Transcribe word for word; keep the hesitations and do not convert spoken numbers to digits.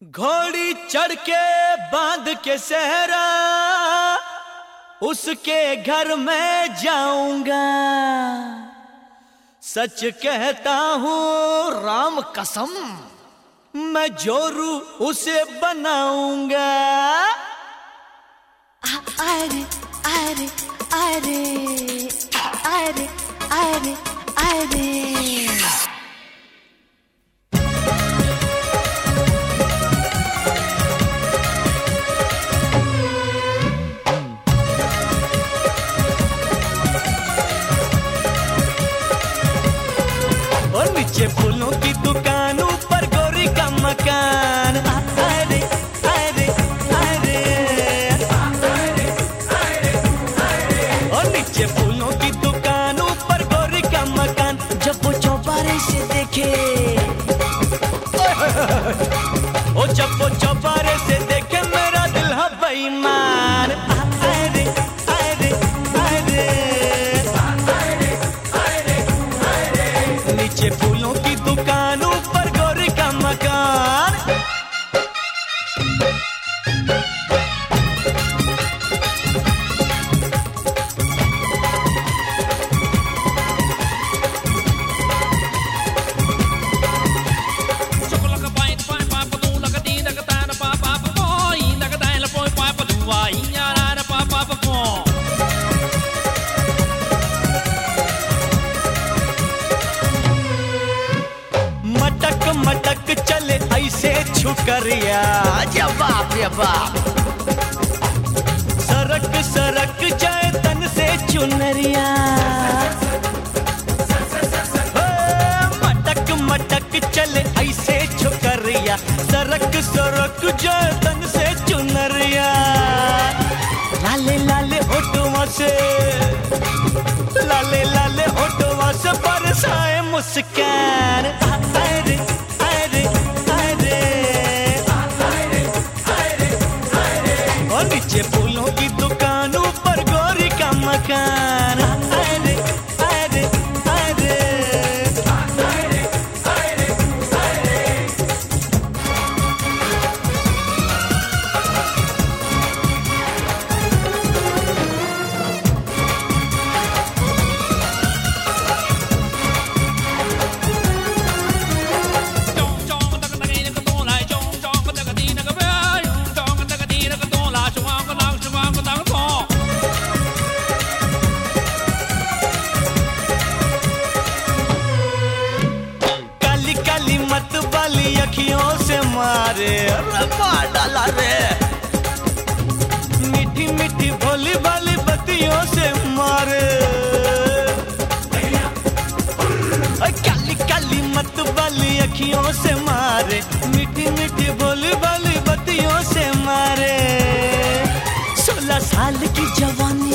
घोड़ी चढ़ के बांध के सहरा उसके घर में जाऊंगा। सच कहता हूँ राम कसम, मैं जोरू उसे बनाऊंगा। अरे अरे अरे अरे अरे अरे और नीचे फूलों की दुकान, ऊपर गोरी का मकान। अरे अरे अरे और नीचे फूलों की दुकान, ऊपर गोरी का मकान। जब वो चौबारे से देखे, ओ जब वो चौबारे से देखे मेरा दिल है बेईमान। अरे अरे अरे नीचे फूलों की दुकान, ऊपर गोरी का मकान। मटक मटक चले ऐसे छुकरिया, जब बाप रे बाप। सरक सरक जाए तन से चुनरिया, मटक मटक चले ऐसे छुकरिया। सरक सरक जाए तन से चुनरिया। लाले लाले होठों से, लाले लाले होठों से बरसाए मुस्कान। अरे अरे अरे और नीचे फूलों की दुकान, ऊपर गोरी का मकान। अरे अरे अरे मत वाली अखियों से मारे, मार डाला रे। मीठी मीठी भोली भाली बत्तियों से मारे। काली काली मत वाली अखियों से मारे, मीठी मीठी भोली भाली बत्तियों से मारे। सोलह साल की जवानी